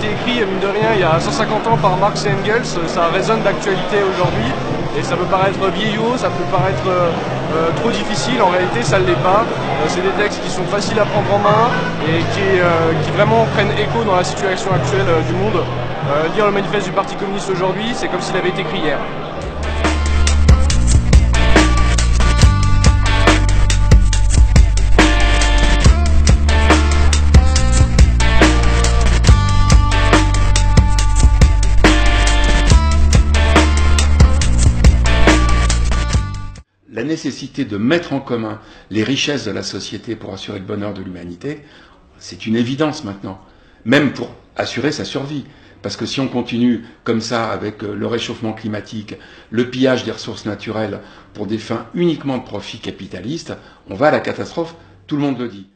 écrit, mine de rien, il y a 150 ans par Marx et Engels, ça résonne d'actualité aujourd'hui. Et ça peut paraître vieillot, ça peut paraître trop difficile, en réalité ça ne l'est pas. C'est des textes qui sont faciles à prendre en main et qui vraiment prennent écho dans la situation actuelle du monde. Lire le manifeste du Parti communiste aujourd'hui, c'est comme s'il avait été écrit hier. La nécessité de mettre en commun les richesses de la société pour assurer le bonheur de l'humanité, c'est une évidence maintenant, même pour assurer sa survie. Parce que si on continue comme ça avec le réchauffement climatique, le pillage des ressources naturelles pour des fins uniquement de profit capitaliste, on va à la catastrophe, tout le monde le dit.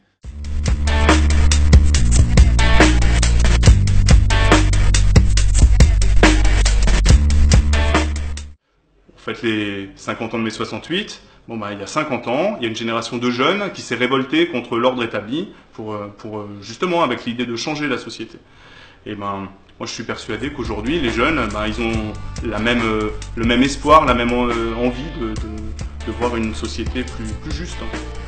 Faites les 50 ans de mai 68, bon il y a 50 ans, il y a une génération de jeunes qui s'est révoltée contre l'ordre établi pour justement avec l'idée de changer la société. Et moi je suis persuadé qu'aujourd'hui les jeunes, ils ont le même espoir, la même envie de voir une société plus juste.